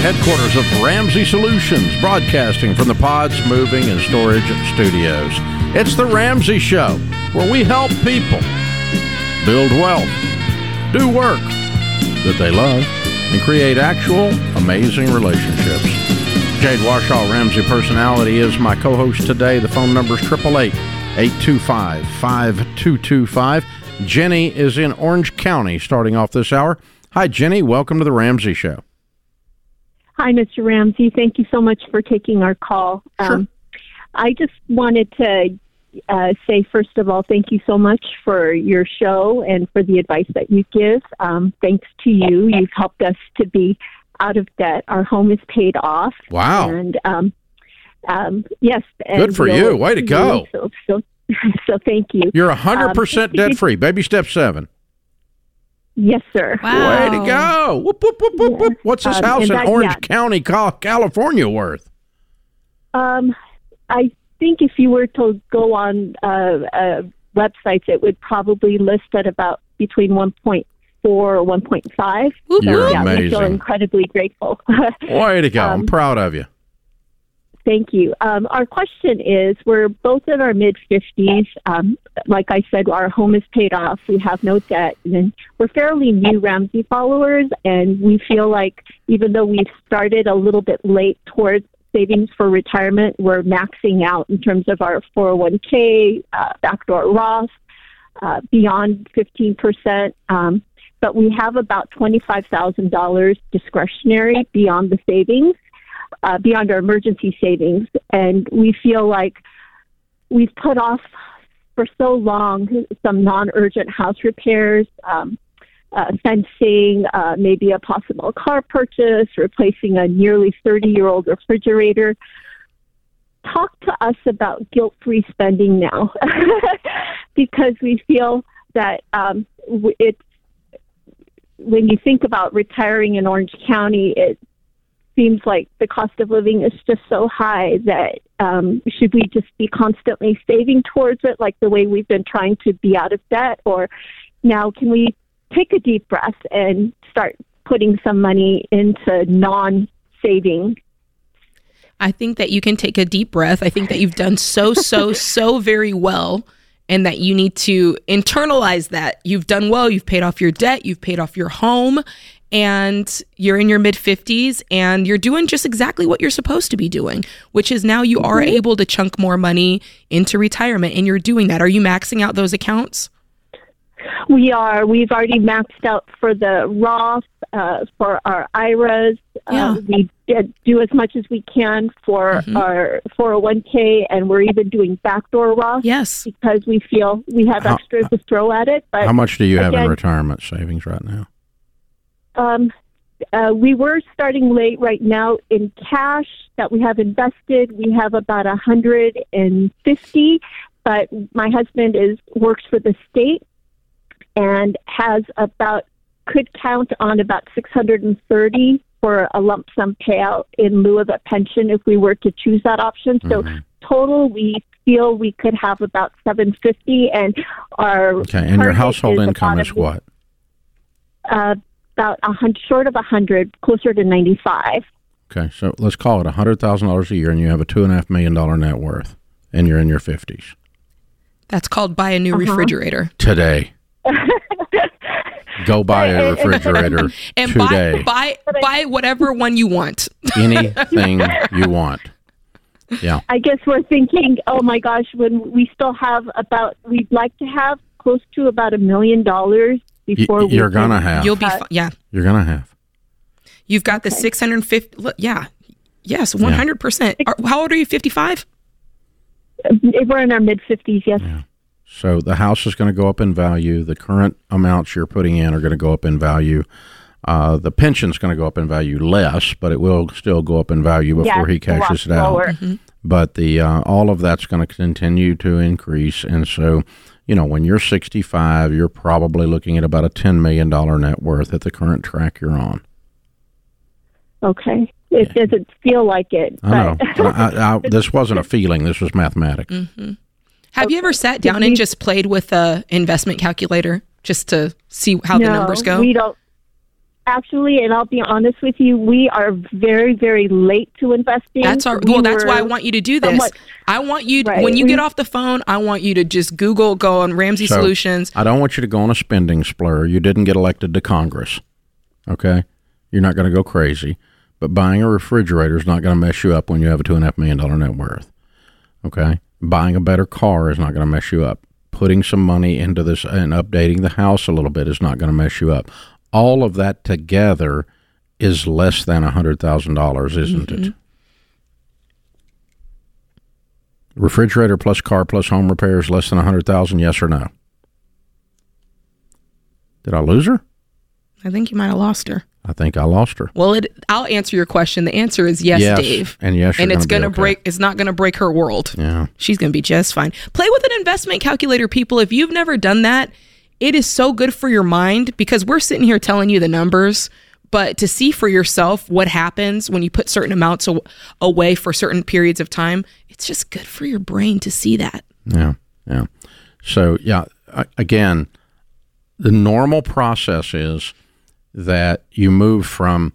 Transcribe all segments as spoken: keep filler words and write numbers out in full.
headquarters of Ramsey Solutions, broadcasting from the Pods Moving and Storage Studios. It's the Ramsey Show, where we help people build wealth, do work that they love, and create actual amazing relationships. Jade Warshaw, Ramsey Personality, is my co-host today. The phone number is eight eight eight, eight two five, five two two five. Jenny is in Orange County starting off this hour. Hi, Jenny. Welcome to the Ramsey Show. Hi, Mister Ramsey. Thank you so much for taking our call. Sure. Um, I just wanted to uh, say, first of all, thank you so much for your show and for the advice that you give. Um, thanks to you, you've helped us to be out of debt. Our home is paid off. Wow. And um, um, yes. And good for we'll, you. Way to go. So, so, so thank you. You're one hundred percent um, debt-free. Baby step seven. Yes, sir. Way Wow. to go. Whoop, whoop, whoop, whoop, whoop. What's this um, house in that, Orange yeah. County, California worth? Um, I think if you were to go on uh, uh, websites, it would probably list at about between one point four or one point five. You're so, yeah, amazing. We feel incredibly grateful. Way to go. um, I'm proud of you. Thank you. Um, our question is, we're both in our mid-fifties. Um, like I said, our home is paid off. We have no debt. And we're fairly new Ramsey followers, and we feel like even though we've started a little bit late towards savings for retirement, we're maxing out in terms of our four oh one k, uh, backdoor Roth, uh, beyond fifteen percent. Um, but we have about twenty-five thousand dollars discretionary beyond the savings. Uh, beyond our emergency savings, and we feel like we've put off for so long some non-urgent house repairs, um, uh, fencing, uh, maybe a possible car purchase, replacing a nearly thirty-year-old refrigerator. Talk to us about guilt-free spending now, because we feel that um, it's, when you think about retiring in Orange County, it seems like the cost of living is just so high that um, should we just be constantly saving towards it like the way we've been trying to be out of debt? Or now can we take a deep breath and start putting some money into non-saving? I think that you can take a deep breath. I think that you've done so, so, so very well, and that you need to internalize that. You've done well. You've paid off your debt. You've paid off your home. And you're in your mid-fifties, and you're doing just exactly what you're supposed to be doing, which is now you are able to chunk more money into retirement, and you're doing that. Are you maxing out those accounts? We are. We've already maxed out for the Roth, uh, for our I R As. Yeah. Uh, we did do as much as we can for Mm-hmm. our four oh one k, and we're even doing backdoor Roth. Yes. Because we feel we have How- extras to throw at it. But How much do you have in again, retirement savings right now? Um, uh, we were starting late right now in cash that we have invested. We have about one hundred fifty, but my husband is works for the state and has about, could count on about six hundred thirty for a lump sum payout in lieu of a pension if we were to choose that option. So Mhm. total, we feel we could have about seven hundred fifty, and our Okay, and your target household is income about is a- what? Uh, about a hundred, short of a hundred, closer to ninety-five. Okay, so let's call it one hundred thousand dollars a year, and you have a two point five million dollars net worth, and you're in your fifties. That's called buy a new Uh-huh. refrigerator. Today. Go buy a refrigerator And today. buy, buy, buy whatever one you want. Anything you want. Yeah. I guess we're thinking, oh my gosh, when we still have about, we'd like to have close to about a million dollars before Y- we you're can- gonna have. You'll be, fi- yeah. You're gonna have. You've got the six hundred fifty, look, yeah. Yes, one hundred percent. Are, how old are you, fifty-five? We're in our mid-fifties, yes. Yeah. So the house is going to go up in value. The current amounts you're putting in are going to go up in value. Uh, the pension's going to go up in value less, but it will still go up in value before Yes, he cashes it a lot out. lower. Mm-hmm. But the uh, all of that's going to continue to increase, and so you know when you're sixty-five, you're probably looking at about a ten million dollars net worth at the current track you're on. Okay. It Yeah. doesn't feel like it. I know. But I, I, this wasn't a feeling. This was mathematics. Mm-hmm. Have you ever sat down and just played with a investment calculator just to see how no, the numbers go? we don't. Actually, and I'll be honest with you, we are very, very late to investing. That's our, we well, that's why I want you to do this. Somewhat, I want you, right. when you get off the phone, I want you to just Google, go on Ramsey so, Solutions. I don't want you to go on a spending splur. You didn't get elected to Congress, okay? You're not going to go crazy. But buying a refrigerator is not going to mess you up when you have a two point five million dollars net worth, okay? Buying a better car is not going to mess you up. Putting some money into this and updating the house a little bit is not going to mess you up. All of that together is less than one hundred thousand dollars, isn't mm-hmm. it? Refrigerator plus car plus home repairs less than one hundred thousand dollars, yes or no? Did I lose her? I think you might have lost her. I think I lost her. Well, it, I'll answer your question. The answer is yes, yes. Dave. And yes, and it's going to okay. break. It's not going to break her world. Yeah, she's going to be just fine. Play with an investment calculator, people. If you've never done that, it is so good for your mind because we're sitting here telling you the numbers, but to see for yourself what happens when you put certain amounts aw- away for certain periods of time, it's just good for your brain to see that. Yeah, yeah. So yeah, again, the normal process is that you move from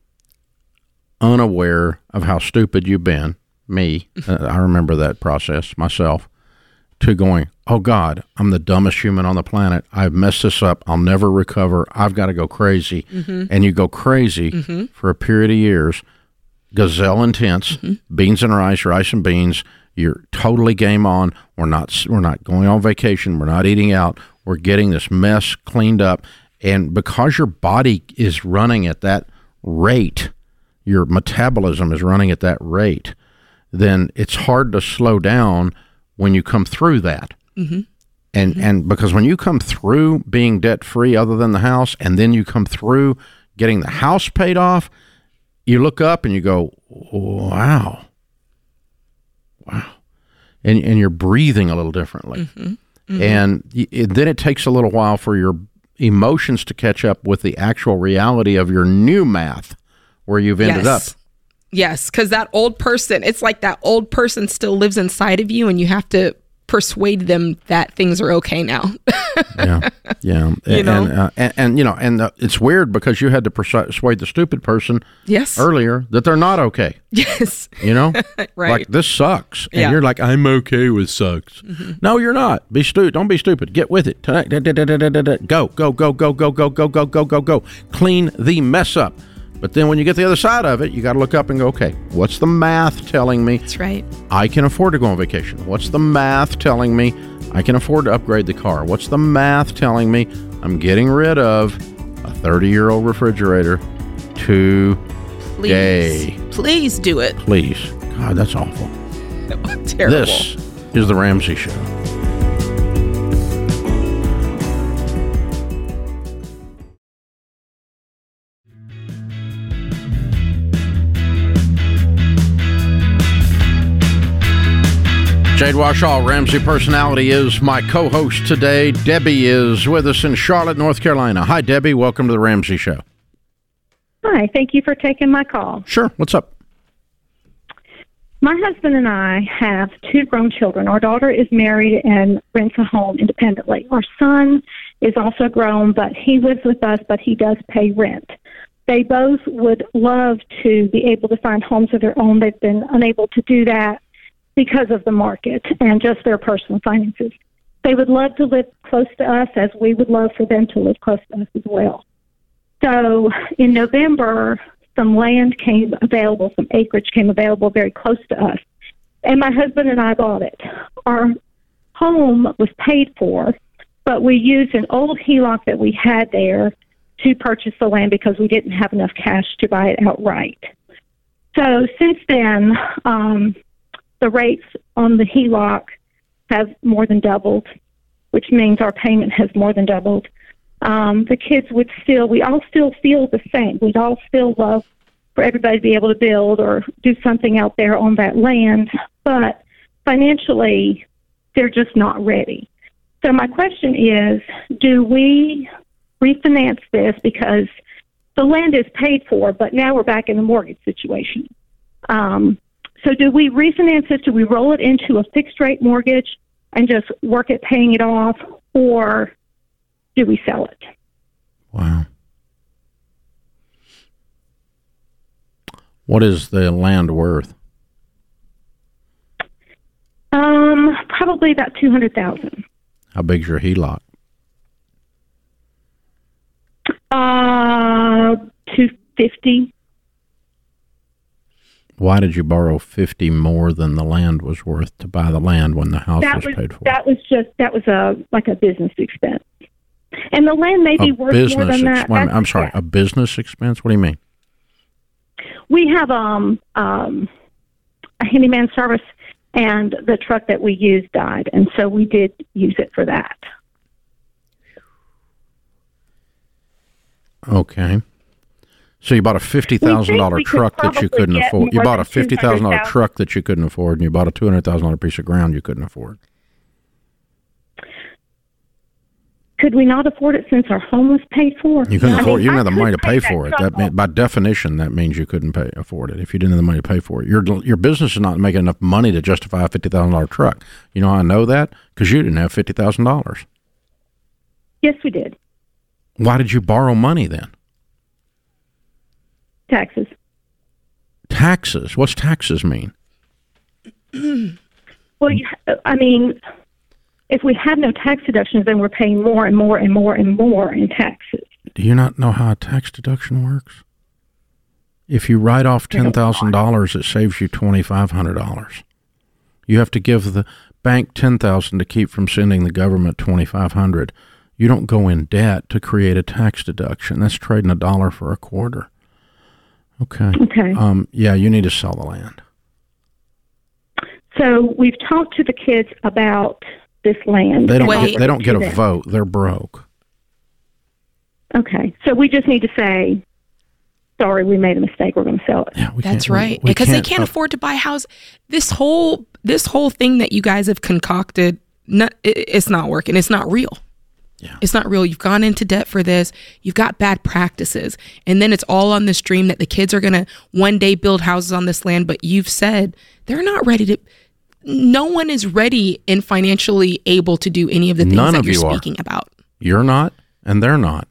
unaware of how stupid you've been, me, uh, I remember that process myself, to going, oh God, I'm the dumbest human on the planet. I've messed this up. I'll never recover. I've got to go crazy. Mm-hmm. And you go crazy mm-hmm. for a period of years, gazelle intense, mm-hmm. beans and rice, rice and beans. You're totally game on. We're not, we're not going on vacation. We're not eating out. We're getting this mess cleaned up. And because your body is running at that rate, your metabolism is running at that rate, then it's hard to slow down when you come through that. Mm-hmm. And mm-hmm. and because when you come through being debt-free other than the house, and then you come through getting the house paid off, you look up and you go, wow. Wow. And and you're breathing a little differently. Mm-hmm. Mm-hmm. And it, then it takes a little while for your emotions to catch up with the actual reality of your new math where you've ended yes. up. Yes, because that old person, it's like that old person still lives inside of you and you have to persuade them that things are okay now. yeah, yeah. You and, know? And, uh, and, and, you know, and uh, it's weird because you had to persuade the stupid person yes. earlier that they're not okay. Yes. You know? Right. Like, this sucks. And yeah. you're like, I'm okay with sucks. Mm-hmm. No, you're not. Be stupid. Don't be stupid. Get with it. Go, go, go, go, go, go, go, go, go, go, go. Clean the mess up. But then when you get the other side of it, you got to look up and go, okay, what's the math telling me? That's right. I can afford to go on vacation. What's the math telling me? I can afford to upgrade the car. What's the math telling me? I'm getting rid of a thirty-year-old refrigerator today. Please, please do it. Please. God, that's awful. Terrible. This is The Ramsey Show. Jade Washall, Ramsey Personality, is my co-host today. Debbie is with us in Charlotte, North Carolina. Hi, Debbie. Welcome to The Ramsey Show. Hi. Thank you for taking my call. Sure. What's up? My husband and I have two grown children. Our daughter is married and rents a home independently. Our son is also grown, but he lives with us, but he does pay rent. They both would love to be able to find homes of their own. They've been unable to do that because of the market and just their personal finances. They would love to live close to us, as we would love for them to live close to us as well. So in November, some land came available, some acreage came available very close to us, and my husband and I bought it. Our home was paid for, but we used an old H E L O C that we had there to purchase the land because we didn't have enough cash to buy it outright. So since then, um, the rates on the H E L O C have more than doubled, which means our payment has more than doubled. Um, the kids would still, we all still feel the same. We'd all still love for everybody to be able to build or do something out there on that land, but financially, they're just not ready. So my question is, do we refinance this because the land is paid for, but now we're back in the mortgage situation? Um, So do we refinance it? Do we roll it into a fixed-rate mortgage and just work at paying it off, or do we sell it? Wow. What is the land worth? Um, probably about two hundred thousand. How big's your H E L O C? Uh, two fifty. Why did you borrow fifty more than the land was worth to buy the land when the house That was, was paid for? that was just that was a like a business expense, and the land may be a worth business more than ex- that. wait a minute, That's- I'm sorry, a business expense? What do you mean? We have um um a handyman service, and the truck that we used died, and so we did use it for that. Okay. So you bought a fifty thousand dollars We think we truck could that you probably couldn't get afford. You more bought a than fifty thousand dollars two hundred thousand dollars. truck that you couldn't afford, and you bought a two hundred thousand dollars piece of ground you couldn't afford. Could we not afford it since our home was paid for? You couldn't I afford. mean, You didn't I have the could money to pay that for it. truck That mean, off. by definition, that means you couldn't pay afford it if you didn't have the money to pay for it. Your your business is not making enough money to justify a fifty thousand dollars truck. You know how I know that? Because you didn't have fifty thousand dollars. Yes, we did. Why did you borrow money then? Taxes. Taxes. What's taxes mean? Well, you, I mean, if we have no tax deductions, then we're paying more and more and more and more in taxes. Do you not know how a tax deduction works? If you write off ten thousand dollars, it saves you twenty-five hundred dollars. You have to give the bank ten thousand dollars to keep from sending the government twenty-five hundred dollars. You don't go in debt to create a tax deduction. That's trading a dollar for a quarter. Okay. Okay. Um, yeah, you need to sell the land. So we've talked to the kids about this land. They don't. Wait. Get, they don't get a To them. vote. They're broke. Okay. So we just need to say, sorry, we made a mistake. We're going to sell it. Yeah, we That's can't- we- right. we Because they can't uh, afford to buy a house. This whole this whole thing that you guys have concocted, not, it, it's not working. It's not real. Yeah. It's not real. You've gone into debt for this. You've got bad practices. And then it's all on this dream that the kids are going to one day build houses on this land. But you've said they're not ready to. No one is ready and financially able to do any of the things None that of you're you are. speaking about. You're not, and they're not.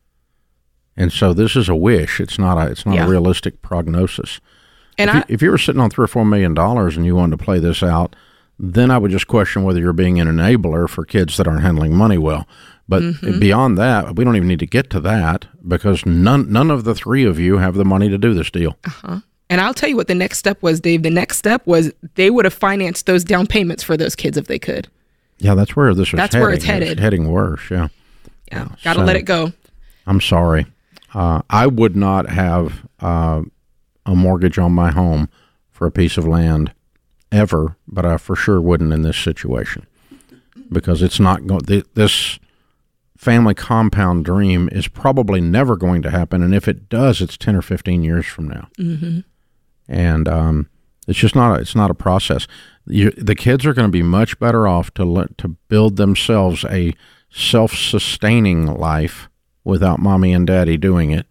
And so this is a wish. It's not a. It's not Yeah. a realistic prognosis. And if, I, you, if you were sitting on three or four million dollars and you wanted to play this out, then I would just question whether you're being an enabler for kids that aren't handling money well. But Mm-hmm. beyond that, we don't even need to get to that because none none of the three of you have the money to do this deal. and I'll tell you what the next step was, Dave. The next step was they would have financed those down payments for those kids if they could. Yeah, that's where this is That's heading. where it's headed. heading worse, yeah. Yeah, gotta so- let it go. I'm sorry. Uh, I would not have uh, a mortgage on my home for a piece of land ever, but I for sure wouldn't in this situation because it's not going. Th- this family compound dream is probably never going to happen, and if it does, it's ten or fifteen years from now. Mm-hmm. And um, it's just not. A, it's not a process. You, the kids are going to be much better off to le- to build themselves a self-sustaining life without mommy and daddy doing it,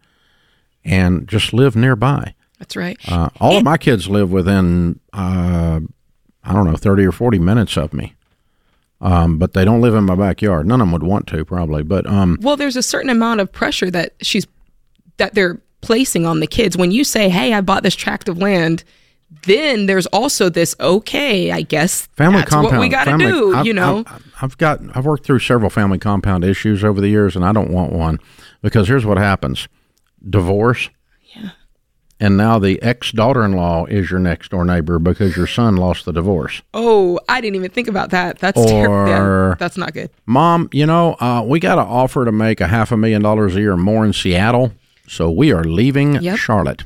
and just live nearby. That's right. Uh, all of my kids live within, uh, I don't know, thirty or forty minutes of me, um, but they don't live in my backyard. None of them would want to, probably. But um, Well, there's a certain amount of pressure that she's that they're placing on the kids. When you say, "Hey, I bought this tract of land," then there's also this, okay, I guess family that's compound. what we got to family- do, I've, you know. I've, I've got, I've worked through several family compound issues over the years, and I don't want one because here's what happens: divorce. Yeah. And now the ex-daughter-in-law is your next-door neighbor because your son lost the divorce. Oh, I didn't even think about that. That's Or- terrible. Yeah, that's not good. Mom, you know, uh, we got an offer to make a half a million dollars a year more in Seattle, so we are leaving Yep. Charlotte.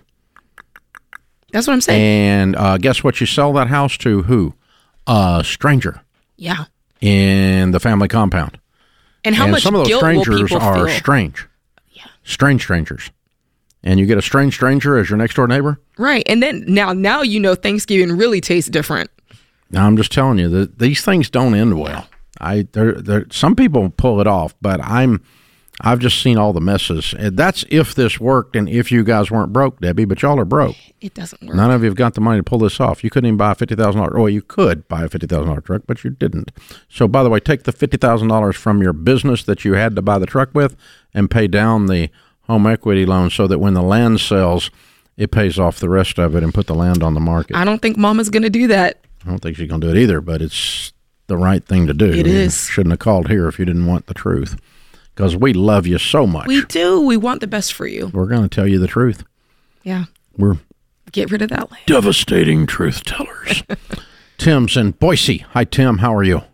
That's what I'm saying. And uh, guess what? You sell that house to who? A stranger Yeah. in the family compound. And how and much some of those guilt will strangers people are feel? strange. Yeah. Strange strangers. And you get a strange stranger as your next-door neighbor? Right. And then now, now you know Thanksgiving really tastes different. Now, I'm just telling you that these things don't end well. I there there some people pull it off, but I'm I've just seen all the messes. And that's if this worked and if you guys weren't broke, Debbie, but y'all are broke. It doesn't work. None of you have got the money to pull this off. You couldn't even buy a fifty thousand dollars. Well, you could buy a fifty thousand dollars truck, but you didn't. So, by the way, take the fifty thousand dollars from your business that you had to buy the truck with and pay down the home equity loan so that when the land sells it pays off the rest of it and put the land on the market. I don't think Mama's going to do that. I don't think she's going to do it either, but it's the right thing to do. It you is. Shouldn't have called here if you didn't want the truth, because we love you so much. We do. We want the best for you. We're going to tell you the truth. Yeah. We're Get rid of that land. Devastating truth tellers. Tim's in Boise. Hi, Tim. How are you?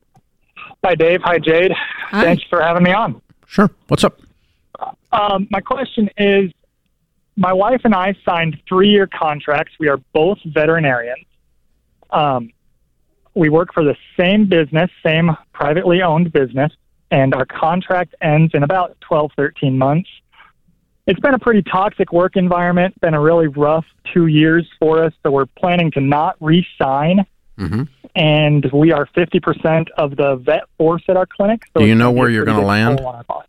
Hi, Dave. Hi, Jade. Hi. Thanks for having me on. Sure. What's up? Um, my question is, my wife and I signed three-year contracts. We are both veterinarians. Um, we work for the same business, same privately owned business, and our contract ends in about twelve, thirteen months. It's been a pretty toxic work environment, been a really rough two years for us, so we're planning to not re-sign. Mm-hmm. And we are fifty percent of the vet force at our clinic. So Do you it's know gonna be where a you're pretty going to big land? toll on our costs.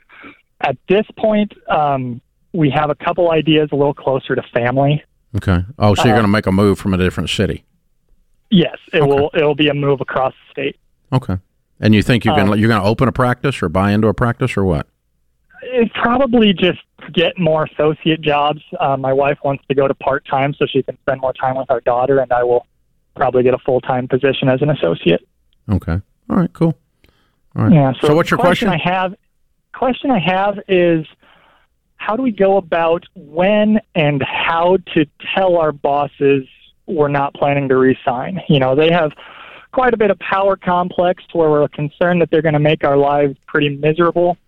At this point, um, we have a couple ideas a little closer to family. Okay. Oh, so you're Uh, going to make a move from a different city. Yes, it Okay. will. It will be a move across the state. Okay. And you think you can, Um, you're going to open a practice or buy into a practice or what? It's probably just get more associate jobs. Uh, my wife wants to go to part-time so she can spend more time with our daughter, and I will probably get a full-time position as an associate. Okay. All right, cool. All right. Yeah. So, So what's your question? I have, question I have is, how do we go about when and how to tell our bosses we're not planning to resign? You know, they have quite a bit of power complex where we're concerned that they're going to make our lives pretty miserable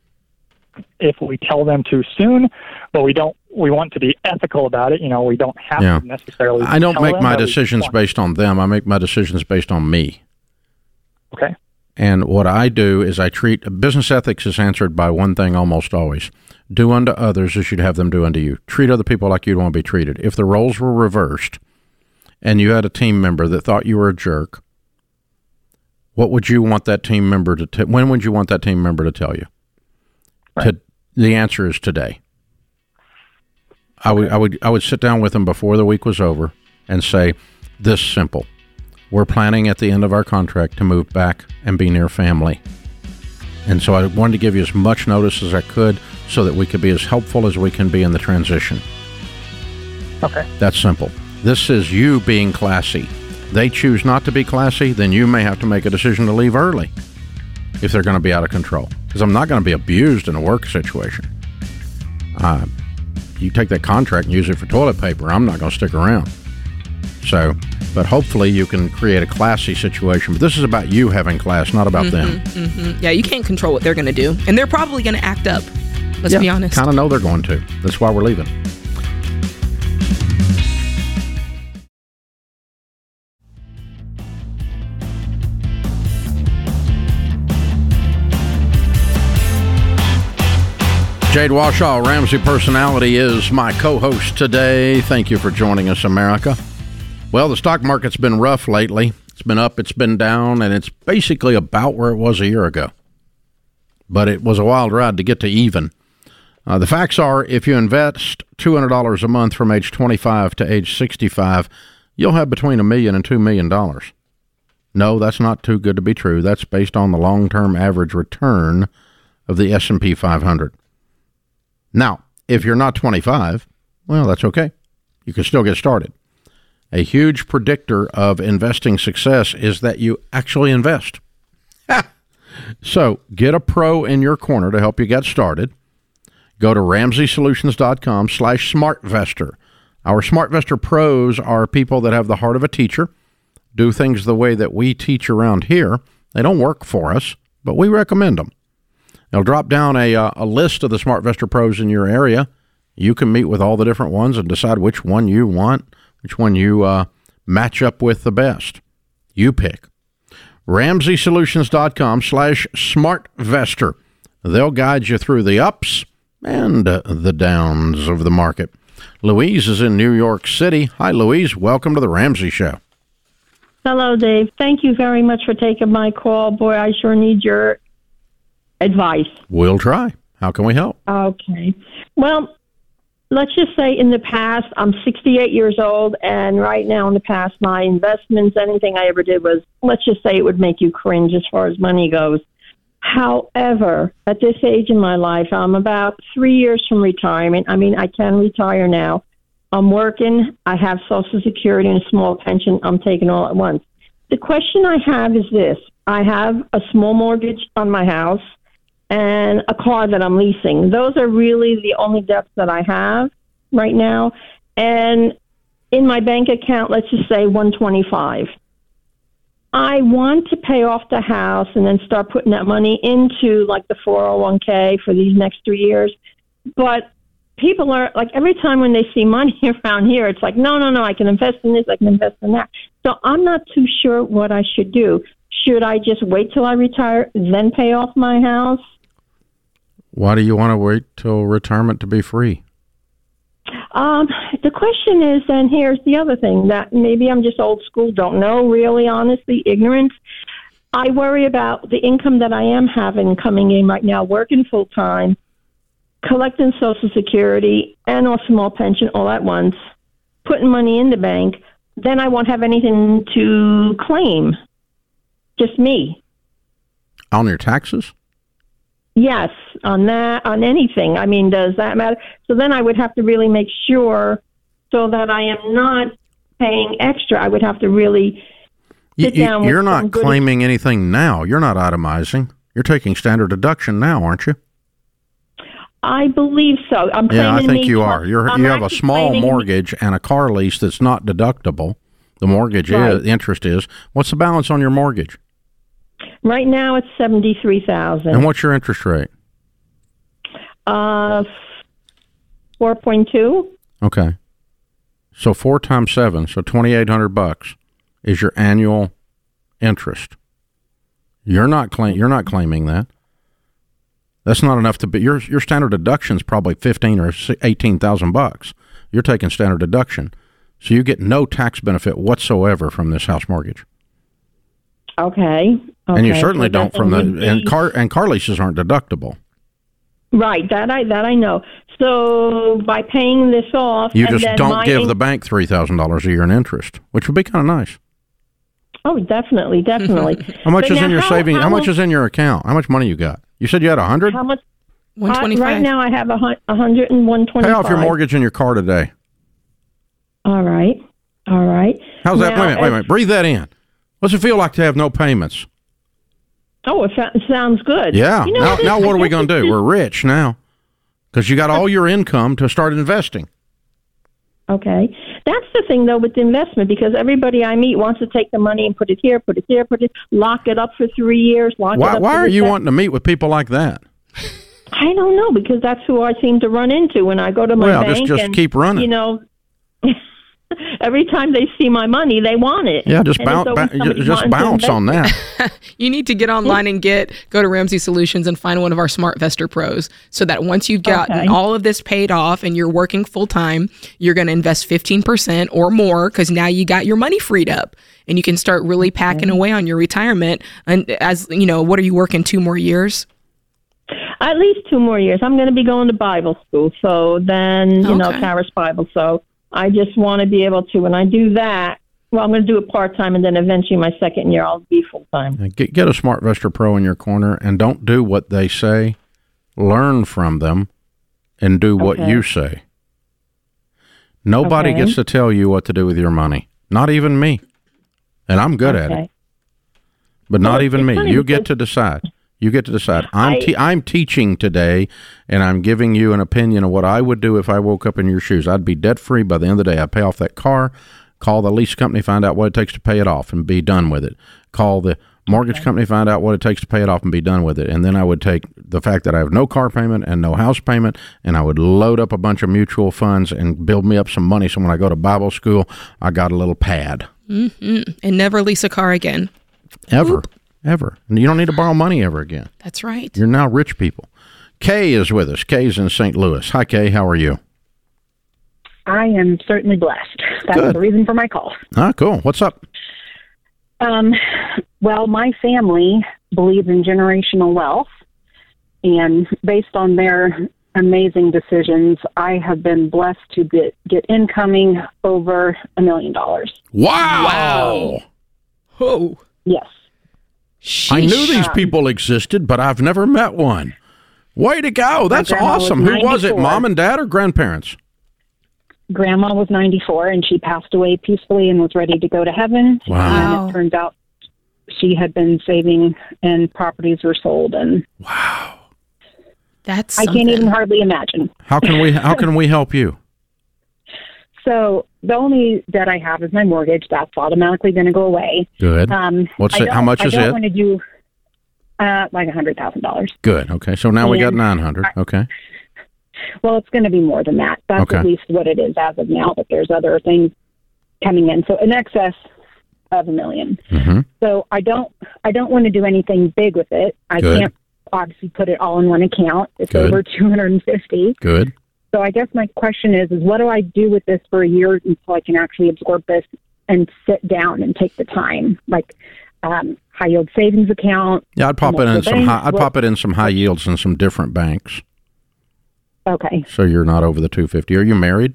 if we tell them too soon, but we don't, we want to be ethical about it. You know, we don't have Yeah. to necessarily I don't tell make them, my but we decisions want- based on them. I make my decisions based on me. Okay. And what I do is I treat business ethics is answered by one thing almost always. Do unto others as you'd have them do unto you. Treat other people like you'd want to be treated. If the roles were reversed and you had a team member that thought you were a jerk, what would you want that team member to t- when would you want that team member to tell you? Right. To, the answer is today. I would I would I would sit down with them before the week was over and say, this simple. We're planning at the end of our contract to move back and be near family. And so I wanted to give you as much notice as I could so that we could be as helpful as we can be in the transition. Okay. That's simple. This is you being classy. They choose not to be classy, then you may have to make a decision to leave early if they're going to be out of control. Because I'm not going to be abused in a work situation. Uh, you take that contract and use it for toilet paper, I'm not going to stick around. So, but hopefully you can create a classy situation. But this is about you having class, not about them. Mm-hmm. Yeah, you can't control what they're going to do. And they're probably going to act up. Let's yeah, be honest. Kind of know they're going to. That's why we're leaving. Jade Washaw, Ramsey Personality, is my co-host today. Thank you for joining us, America. Well, the stock market's been rough lately. It's been up, it's been down, and it's basically about where it was a year ago. But it was a wild ride to get to even. Uh, the facts are, if you invest two hundred dollars a month from age twenty-five to age sixty-five, you'll have between a million and two million dollars. No, that's not too good to be true. That's based on the long-term average return of the S and P five hundred. Now, if you're not twenty-five, well, that's okay. You can still get started. A huge predictor of investing success is that you actually invest. So get a pro in your corner to help you get started. Go to ramsey solutions dot com slash smartvestor. Our SmartVestor pros are people that have the heart of a teacher, do things the way that we teach around here. They don't work for us, but we recommend them. They'll drop down a, uh, a list of the SmartVestor pros in your area. You can meet with all the different ones and decide which one you want, which one you uh, match up with the best. You pick. ramsey solutions dot com slash smartvestor. They'll guide you through the ups and uh, the downs of the market. Louise is in New York City. Hi, Louise. Welcome to the Ramsey Show. Hello, Dave. Thank you very much for taking my call. Boy, I sure need your advice. We'll try. How can we help? Okay. Well, let's just say in the past, I'm sixty-eight years old, and right now in the past, my investments, anything I ever did was, let's just say it would make you cringe as far as money goes. However, at this age in my life, I'm about three years from retirement. I mean, I can retire now. I'm working. I have Social Security and a small pension. I'm taking all at once. The question I have is this. I have a small mortgage on my house and a car that I'm leasing. Those are really the only debts that I have right now. And in my bank account, let's just say one twenty-five. I want to pay off the house and then start putting that money into like the four oh one k for these next three years. But people are like, every time when they see money around here, it's like, no, no, no, I can invest in this, I can invest in that. So I'm not too sure what I should do. Should I just wait till I retire, then pay off my house? Why do you want to wait till retirement to be free? Um, the question is, and here's the other thing, that maybe I'm just old school, don't know, really, honestly, ignorance. I worry about the income that I am having coming in right now, working full time, collecting Social Security and a small pension all at once, putting money in the bank. Then I won't have anything to claim. Just me. On your taxes? Yes, on that, on anything. I mean, does that matter? So then I would have to really make sure so that I am not paying extra. I would have to really sit you, down. You're with not claiming anything now. You're not itemizing. You're taking standard deduction now, aren't you? I believe so. I'm yeah, I think me you plus, are. You're, I'm you have a small claiming, mortgage and a car lease that's not deductible. The mortgage right. is, the interest is. What's the balance on your mortgage? Right now it's seventy-three thousand dollars. And what's your interest rate? Uh, four point two. Okay. So four times seven, so twenty-eight hundred bucks is your annual interest. You're not claim, you're not claiming that. That's not enough to be, your your standard deduction is probably fifteen or eighteen thousand bucks. You're taking standard deduction. So you get no tax benefit whatsoever from this house mortgage. Okay. okay. And you certainly so don't from the, and car, and car leases aren't deductible. Right, that I that I know. So by paying this off, you and just then don't give in- the bank three thousand dollars a year in interest, which would be kind of nice. Oh, definitely, definitely. How much But is now in your how, savings? How, how much is in your account? How much money you got? You said you had a hundred. How much? one Uh, twenty-five. right now, I have a hun- a hundred and one twenty-five. Pay off your mortgage and your car today. All right, all right. How's that? Now, Wait a minute, wait a minute. Breathe that in. What's it feel like to have no payments? Oh, it, fa- it sounds good. Yeah. You know, now, this- now what are we this going to is do? just- We're rich now because you got all your income to start investing. Okay. That's the thing, though, with the investment, because everybody I meet wants to take the money and put it here, put it there, put it, lock it up for three years, lock Why, it up why for are this, you that. wanting to meet with people like that? I don't know, because that's who I seem to run into when I go to my Well, bank. just- just and, keep running. You know, every time they see my money, they want it. Yeah, just And it's bounce, always ba- somebody just wanting to bounce invest on it. that. You need to get online and get go to Ramsey Solutions and find one of our SmartVestor Pros, so that once you've gotten Okay. all of this paid off and you're working full time, you're going to invest fifteen percent or more, because now you got your money freed up and you can start really packing away on your retirement. And as you know, what are you working two more years? At least two more years. I'm going to be going to Bible school, so then, you know, Okay. Charis Bible. So I just want to be able to, when I do that, well, I'm going to do it part-time, and then eventually my second year I'll be full-time. Get, get a SmartVestor Pro in your corner and don't do what they say. Learn from them and do what Okay. you say. Nobody Okay. gets to tell you what to do with your money. Not even me. And I'm good at it. Okay. But not Well, even it's me. funny You get because- to decide. You get to decide. I'm I- te- I'm teaching today, and I'm giving you an opinion of what I would do if I woke up in your shoes. I'd be debt free by the end of the day. I'd pay off that car, call the lease company, find out what it takes to pay it off, and be done with it. Call the mortgage okay. company, find out what it takes to pay it off, and be done with it. And then I would take the fact that I have no car payment and no house payment, and I would load up a bunch of mutual funds and build me up some money. So when I go to Bible school, I got a little pad. Mm-hmm. And never lease a car again. Ever. Oop. Ever. And you don't need to borrow money ever again. That's right. You're now rich people. Kay is with us. Kay's in Saint Louis. Hi, Kay. How are you? I am certainly blessed. That's Good. the reason for my call. Ah, cool. What's up? Um, well, my family believes in generational wealth, and based on their amazing decisions, I have been blessed to get, get incoming over a million dollars. Wow. Wow. Oh. Yes. Sheesh. I knew these people existed, but I've never met one. Way to go. That's grandma was awesome. Who was it, ninety-four. mom and dad or grandparents? grandma was ninety-four, and she passed away peacefully and was ready to go to heaven. Wow. And it turns out she had been saving, and properties were sold. And wow, that's I something. can't even hardly imagine. How can we how can we help you? So the only debt I have is my mortgage. That's automatically going to go away. Good. Um, What's I it? How don't- much is I don't it? want to do uh, like a hundred thousand dollars. Good. Okay. So now we got And nine hundred. Okay. Well, it's going to be more than that. That's Okay. at least what it is as of now. But there's other things coming in, so in excess of a million. Mm-hmm. So I don't, I don't want to do anything big with it. I Good. can't obviously put it all in one account. It's Good. over two hundred fifty. Good. So I guess my question is, is what do I do with this for a year until I can actually absorb this and sit down and take the time, like um, high yield savings account? Yeah, I'd pop it in multiple some. High, banks? I'd What- pop it in some high yields in some different banks, Okay. so you're not over the two fifty. Are you married?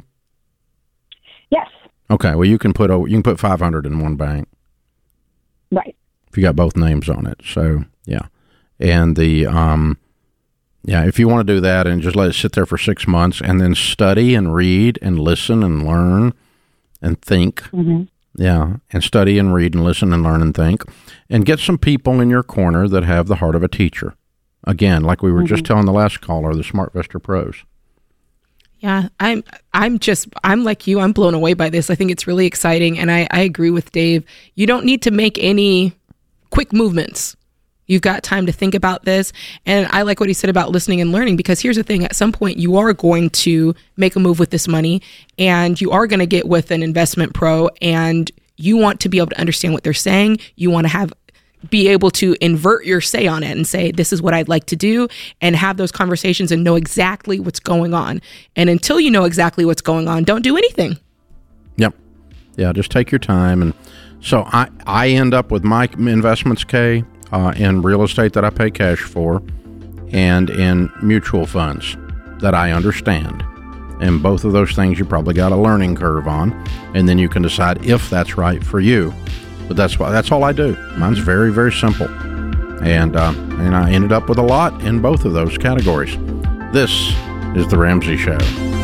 Yes. Okay. Well, you can put over. You can put five hundred in one bank Right. if you got both names on it. So yeah, and the um, yeah, if you want to do that and just let it sit there for six months and then study and read and listen and learn and think. Mm-hmm. Yeah, and study and read and listen and learn and think, and get some people in your corner that have the heart of a teacher. Again, like we were Mm-hmm. just telling the last caller, the SmartVestor Pros. Yeah, I'm I'm just I'm like you, I'm blown away by this. I think it's really exciting, and I, I agree with Dave. You don't need to make any quick movements. You've got time to think about this. And I like what he said about listening and learning, because here's the thing, at some point you are going to make a move with this money, and you are going to get with an investment pro, and you want to be able to understand what they're saying. You want to have be able to invert your say on it and say, this is what I'd like to do, and have those conversations and know exactly what's going on. And until you know exactly what's going on, don't do anything. Yep. Yeah, just take your time. And so I, I end up with my investments, Kay, uh, in real estate that I pay cash for and in mutual funds that I understand. And both of those things you probably got a learning curve on, and then you can decide if that's right for you. But that's why that's all I do. Mine's very, very simple. And, uh, and I ended up with a lot in both of those categories. This is The Ramsey Show.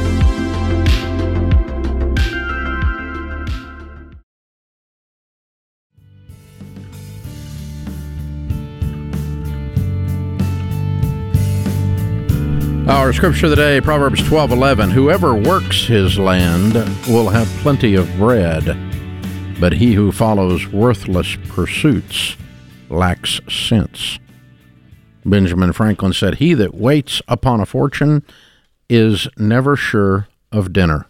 Our scripture of the day, Proverbs twelve eleven. Whoever works his land will have plenty of bread, but he who follows worthless pursuits lacks sense. Benjamin Franklin said, he that waits upon a fortune is never sure of dinner.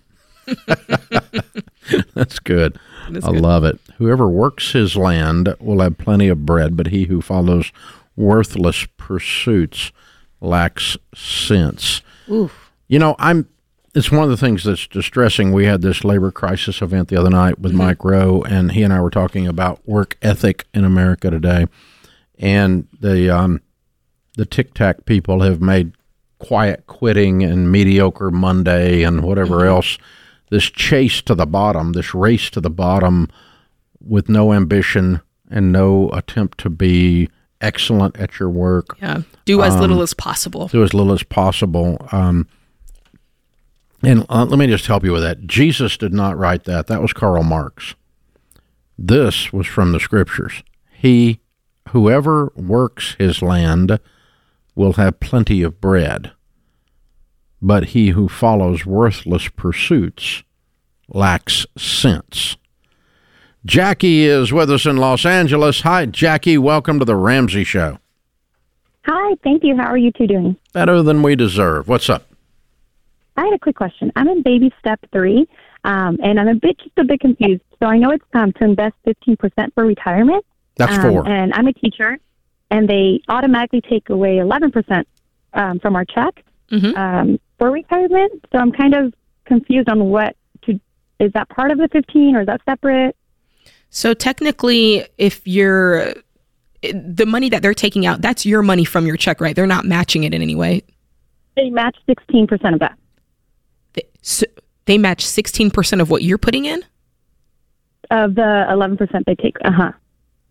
That's good. That's I good. love it. Whoever works his land will have plenty of bread, but he who follows worthless pursuits lacks sense. Oof. You know, I'm. It's one of the things that's distressing. We had this labor crisis event the other night with Mm-hmm. Mike Rowe, and he and I were talking about work ethic in America today. And the um, the Tic Tac people have made quiet quitting and mediocre Monday and whatever Mm-hmm. else this chase to the bottom, this race to the bottom with no ambition and no attempt to be excellent at your work. Yeah. Do as Um, little as possible. Do as little as possible. Um, and uh, let me just help you with that. Jesus did not write that. That was Karl Marx. This was from the scriptures. He, whoever works his land will have plenty of bread, but he who follows worthless pursuits lacks sense. Jackie is with us in Los Angeles. Hi, Jackie. Welcome to the Ramsey Show. Hi, thank you. How are you two doing? Better than we deserve. What's up? I had a quick question. I'm in baby step three, um, and I'm a bit just a bit confused. So I know it's um, to invest fifteen percent for retirement. That's um, four. And I'm a teacher, and they automatically take away eleven percent um, from our check Mhm. um, for retirement. So I'm kind of confused on what to. Is that part of the fifteen, or is that separate? So technically, if you're the money that they're taking out, that's your money from your check, right? They're not matching it in any way. They match sixteen percent of that. They, so they match sixteen percent of what you're putting in? Of the eleven percent they take. Uh huh.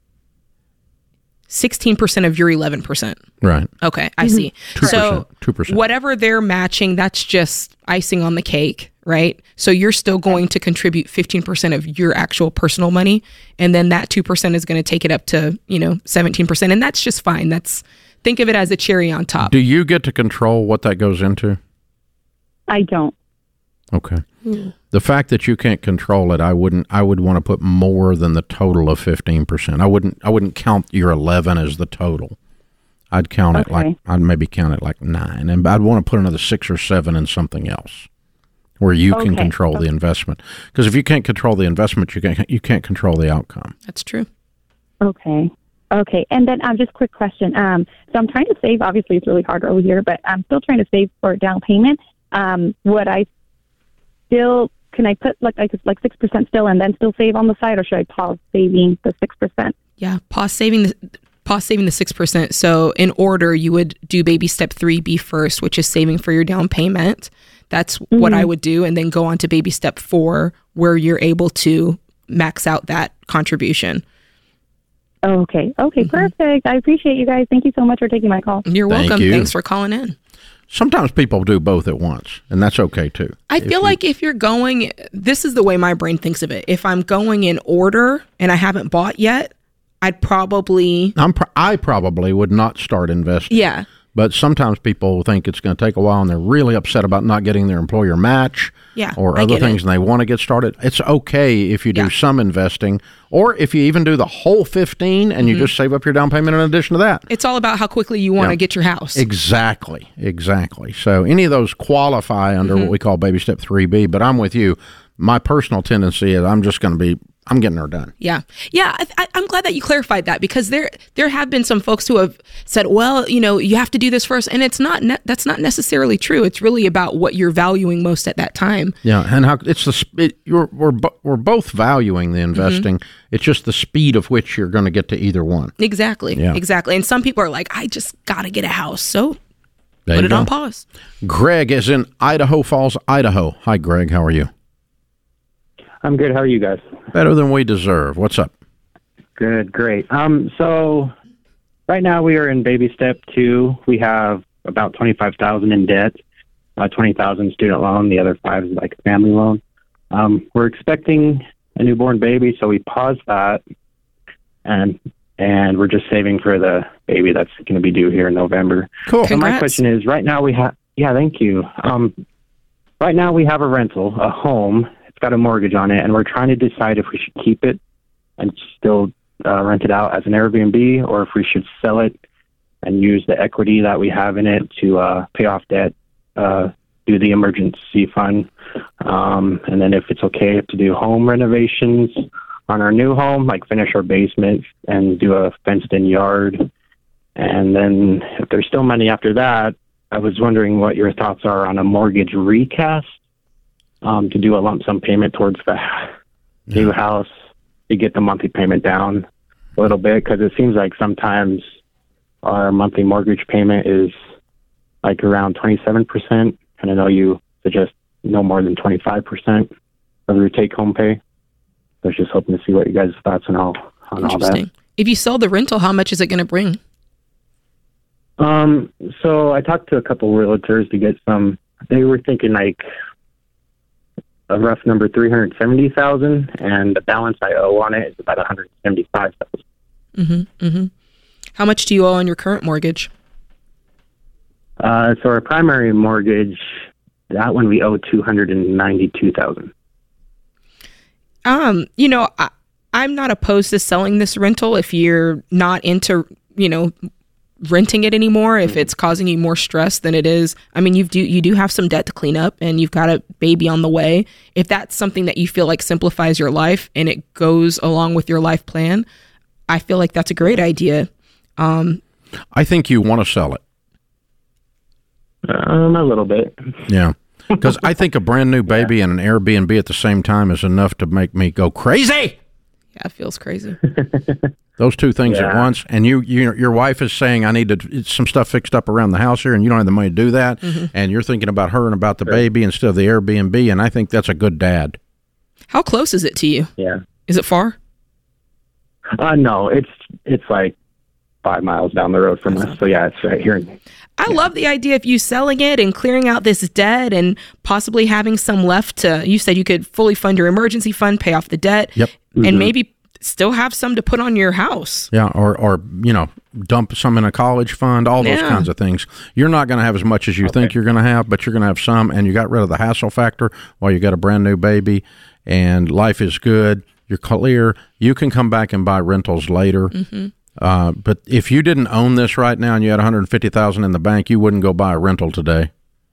sixteen percent of your eleven percent. Right. Okay, I see. two percent. So two percent. whatever they're matching, that's just icing on the cake, right? So you're still going to contribute fifteen percent of your actual personal money. And then that two percent is going to take it up to, you know, seventeen percent. And that's just fine. That's, think of it as a cherry on top. Do you get to control what that goes into? I don't. Okay. Mm. The fact that you can't control it, I wouldn't. I would want to put more than the total of fifteen percent. I wouldn't. I wouldn't count your eleven as the total. I'd count okay. it like I'd maybe count it like nine, and I'd want to put another six or seven in something else where you okay. can control okay. the investment. Because if you can't control the investment, you can't. You can't control the outcome. That's true. Okay. Okay. And then um, just a quick question. Um, so I'm trying to save. Obviously, it's really hard over here, but I'm still trying to save for a down payment. Um, would I still? Can I put like like like six percent still and then still save on the side, or should I pause saving the six percent? Yeah, pause saving the pause saving the six percent. So in order, you would do baby step three B first, which is saving for your down payment. That's mm-hmm. what I would do, and then go on to baby step four, where you're able to max out that contribution. Okay. Okay. Mm-hmm. Perfect. I appreciate you guys. Thank you so much for taking my call. You're Thank welcome. you. Thanks for calling in. Sometimes people do both at once, and that's okay too. I feel you, like if you're going, this is the way my brain thinks of it. If I'm going in order and I haven't bought yet, I'd probably... I'm pr- I probably would not start investing. Yeah. But sometimes people think it's going to take a while, and they're really upset about not getting their employer match yeah, or I other things, it. and they want to get started. It's okay if you do yeah. some investing, or if you even do the whole fifteen and mm-hmm. you just save up your down payment in addition to that. It's all about how quickly you want to yeah. get your house. Exactly, exactly. So any of those qualify under mm-hmm. what we call baby step three B, but I'm with you. My personal tendency is I'm just going to be I'm getting her done. Yeah. Yeah. I, I, I'm glad that you clarified that, because there there have been some folks who have said, well, you know, you have to do this first. And it's not, ne- that's not necessarily true. It's really about what you're valuing most at that time. Yeah. And how it's the, it, you're, we're, we're both valuing the investing. Mm-hmm. It's just the speed of which you're going to get to either one. Exactly. Yeah. Exactly. And some people are like, I just got to get a house. So there put it go. on pause. Greg is in Idaho Falls, Idaho. Hi, Greg. How are you? I'm good. How are you guys? Better than we deserve. What's up? Good, great. Um, so right now we are in baby step two. We have about twenty-five thousand in debt, uh, twenty thousand student loan. The other five is like a family loan. Um, we're expecting a newborn baby, so we paused that, and and we're just saving for the baby that's going to be due here in November. Cool. So my question is, right now we have, yeah, thank you. Um, right now we have a rental, a home. Got a mortgage on it, and we're trying to decide if we should keep it and still uh, rent it out as an Airbnb, or if we should sell it and use the equity that we have in it to uh, pay off debt, uh, do the emergency fund, um, and then if it's okay to do home renovations on our new home, like finish our basement and do a fenced-in yard. And then if there's still money after that, I was wondering what your thoughts are on a mortgage recast. Um, to do a lump sum payment towards the yeah. new house to get the monthly payment down a little bit, because it seems like sometimes our monthly mortgage payment is like around twenty-seven percent, and I know you suggest no more than twenty-five percent of your take-home pay. So I was just hoping to see what you guys' thoughts on all, on all that. If you sell the rental, how much is it going to bring? Um, so I talked to a couple realtors to get some, they were thinking like a rough number, three hundred seventy thousand dollars, and the balance I owe on it is about one hundred seventy-five thousand dollars. Mm-hmm, mm-hmm. How much do you owe on your current mortgage? Uh, so our primary mortgage, that one we owe two hundred ninety-two thousand dollars. Um, you know, I, I'm not opposed to selling this rental if you're not into, you know, renting it anymore, if it's causing you more stress than it is. I mean, you do you do have some debt to clean up, and you've got a baby on the way. If that's something that you feel like simplifies your life and it goes along with your life plan, I feel like that's a great idea. Um, I think you want to sell it. Um, a little bit. Yeah, because I think a brand new baby yeah. and an Airbnb at the same time is enough to make me go crazy. Yeah, it feels crazy. Those two things yeah. at once, and you, you, your wife is saying, "I need to some stuff fixed up around the house here," and you don't have the money to do that, mm-hmm. and you're thinking about her and about the sure. baby instead of the Airbnb, and I think that's a good dad. How close is it to you? Yeah, is it far? Uh, no, it's it's like five miles down the road from us. So yeah, it's right here. I yeah. love the idea of you selling it and clearing out this debt and possibly having some left to, you said you could fully fund your emergency fund, pay off the debt, yep. and mm-hmm. maybe still have some to put on your house. Yeah, or, or you know, dump some in a college fund, all those yeah. kinds of things. You're not going to have as much as you okay. think you're going to have, but you're going to have some, and you got rid of the hassle factor while you got a brand new baby, and life is good. You're clear. You can come back and buy rentals later. Mm-hmm. Uh, but if you didn't own this right now and you had one hundred fifty thousand dollars in the bank, you wouldn't go buy a rental today.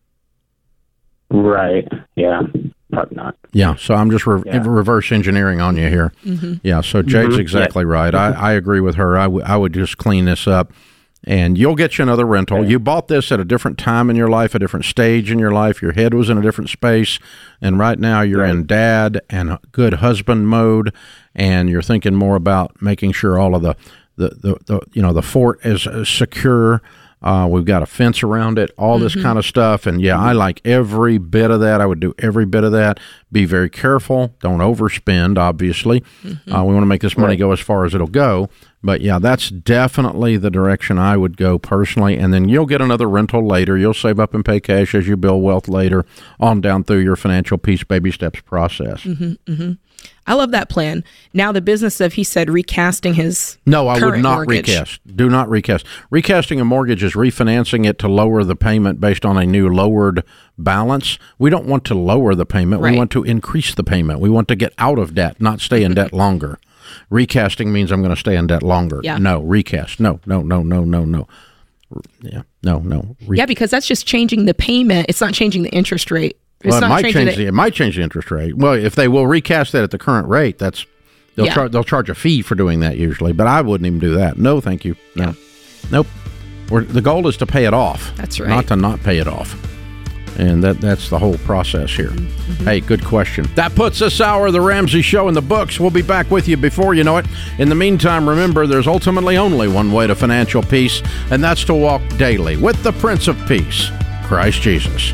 Right. Yeah. Probably not. Yeah. So I'm just re- yeah. reverse engineering on you here. Mm-hmm. Yeah. So Jade's mm-hmm. exactly yeah. right. I, I agree with her. I, w- I would just clean this up. And you'll get you another rental. Okay. You bought this at a different time in your life, a different stage in your life. Your head was in a different space. And right now you're right. in dad and good husband mode. And you're thinking more about making sure all of the, the, the, the you know, the fort is uh, secure. Uh, we've got a fence around it, all this mm-hmm. kind of stuff. And yeah, I like every bit of that. I would do every bit of that. Be very careful. Don't overspend, obviously. Mm-hmm. Uh, we want to make this money right. go as far as it'll go. But yeah, that's definitely the direction I would go personally. And then you'll get another rental later. You'll save up and pay cash as you build wealth later on down through your financial peace baby steps process. Mm-hmm, mm-hmm. I love that plan. Now the business of, he said, recasting his No, I would not mortgage. recast. Do not recast. Recasting a mortgage is refinancing it to lower the payment based on a new lowered balance. We don't want to lower the payment. Right. We want to increase the payment. We want to get out of debt, not stay in debt longer. Recasting means I'm going to stay in debt longer. Yeah. No, recast. No, no, no, no, no, no. Yeah, no, no. Re- yeah, because that's just changing the payment. It's not changing the interest rate. It's well, it not might change the, the it might change the interest rate. Well, if they will recast that at the current rate, that's they'll yeah. charge they'll charge a fee for doing that usually. But I wouldn't even do that. No, thank you. No, yeah. nope. We're, the goal is to pay it off. That's right. Not to not pay it off. And that that's the whole process here. Mm-hmm. Hey, good question. That puts this hour of the Ramsey Show in the books. We'll be back with you before you know it. In the meantime, remember, there's ultimately only one way to financial peace, and that's to walk daily with the Prince of Peace, Christ Jesus.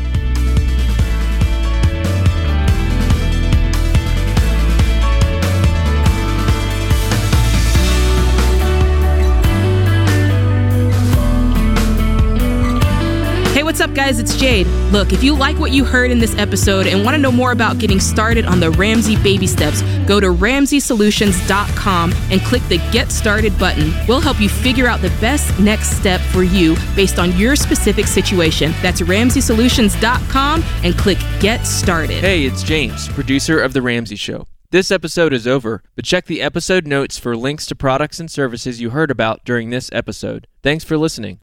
What's up, guys? It's Jade. Look, if you like what you heard in this episode and want to know more about getting started on the Ramsey baby steps, go to ramsey solutions dot com and click the Get Started button. We'll help you figure out the best next step for you based on your specific situation. That's ramsey solutions dot com and click Get Started. Hey, it's James, producer of The Ramsey Show. This episode is over, but check the episode notes for links to products and services you heard about during this episode. Thanks for listening.